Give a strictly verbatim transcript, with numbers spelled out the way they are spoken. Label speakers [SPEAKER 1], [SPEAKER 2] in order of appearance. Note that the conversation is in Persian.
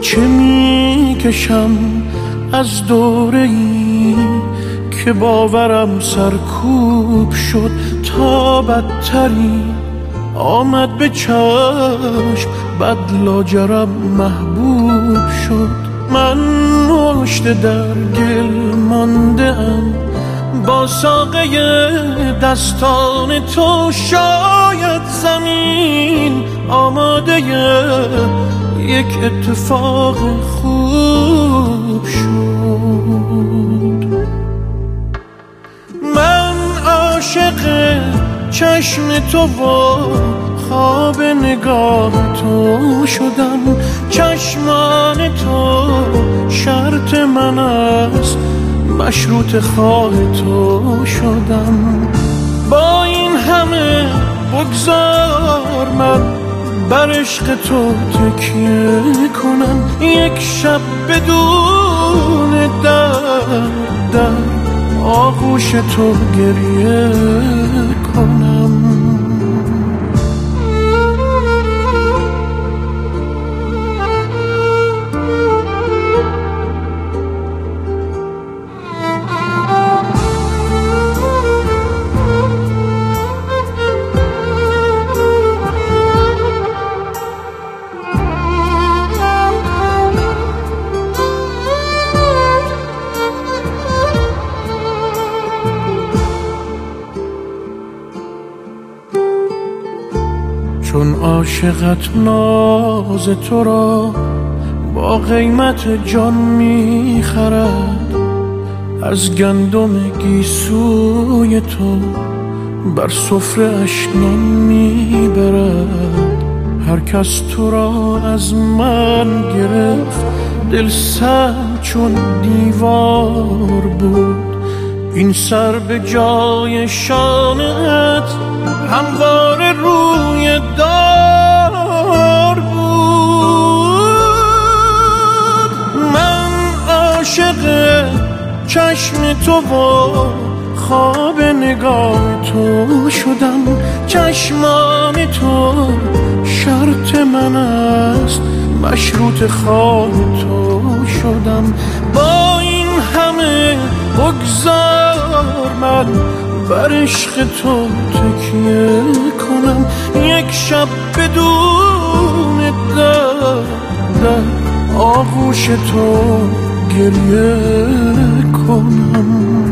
[SPEAKER 1] چه میکشم از دوره ای که باورم سرکوب شد تا بدتری آمد به چشم، بد لاجرم محبوب شد. من پشت در گل مانده ام با ساقه دستان تو، شاید زمین آماده یک اتفاق خوب شد. من عاشق چشم تو و خواب نگاه تو شدم، چشمان تو شرط من است، مشروط خواه تو شدم. با این همه بگذار من بر عشق تو تکیه کنم، یک شب بدون درد در آغوش تو گریه کنم. چون عاشقت ناز تو را با قیمت جان میخرد، از گندم گیسوی تو بر سفره اش نان میبرد. هر کس تو را از من گرفت، دل سرد چون دیوار بود. این سر به جای شانت همواره روی دار بود. من عاشق چشم تو و خواب نگاه تو شدم، چشمان تو شرط من است، مشروط خواه تو شدم. با این همه بگذار من بر عشق تو تکیه کنم، یک شب بدون درد در آغوش تو گریه کنم.